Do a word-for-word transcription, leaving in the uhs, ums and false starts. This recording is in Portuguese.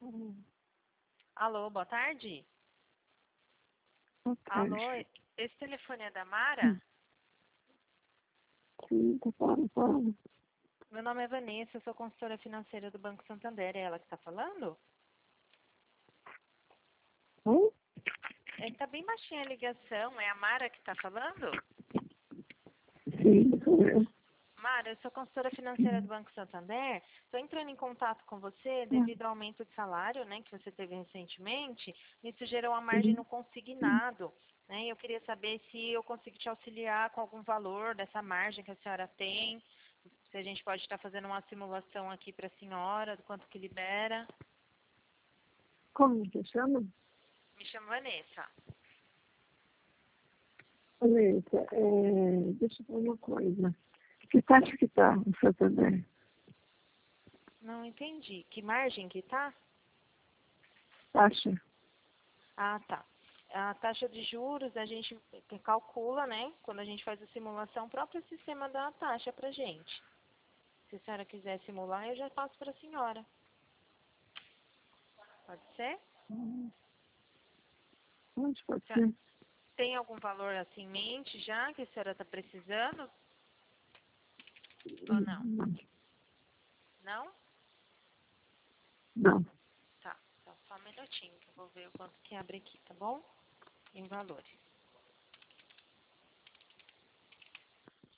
Alô, boa tarde. Boa tarde. Alô, esse telefone é da Mara? Sim, tá falando, falando. Meu nome é Vanessa, eu sou consultora financeira do Banco Santander. É ela que está falando? Oi? É que tá bem baixinha a ligação. É a Mara que está falando? Sim, sou eu. Mara, eu sou consultora financeira do Banco Santander. Estou entrando em contato com você devido ao aumento de salário, né, que você teve recentemente. Isso gerou uma margem no consignado, né? E eu queria saber se eu consigo te auxiliar com algum valor dessa margem que a senhora tem. Se a gente pode estar fazendo uma simulação aqui para a senhora, do quanto que libera. Como você chama? Me chamo Vanessa. Vanessa, é, deixa eu falar uma coisa. Que taxa que tá no Santander? Não entendi. Que margem que tá? Taxa? Ah, tá. A taxa de juros a gente calcula, né? Quando a gente faz a simulação, o próprio sistema dá a taxa pra gente. Se a senhora quiser simular, eu já passo para a senhora. Pode ser? Onde pode Já ser? tem algum valor assim em mente já que a senhora está precisando? Ou não? Não. Não? Não. Tá. Então, só um minutinho que eu vou ver o quanto que abre aqui, tá bom? Em valores.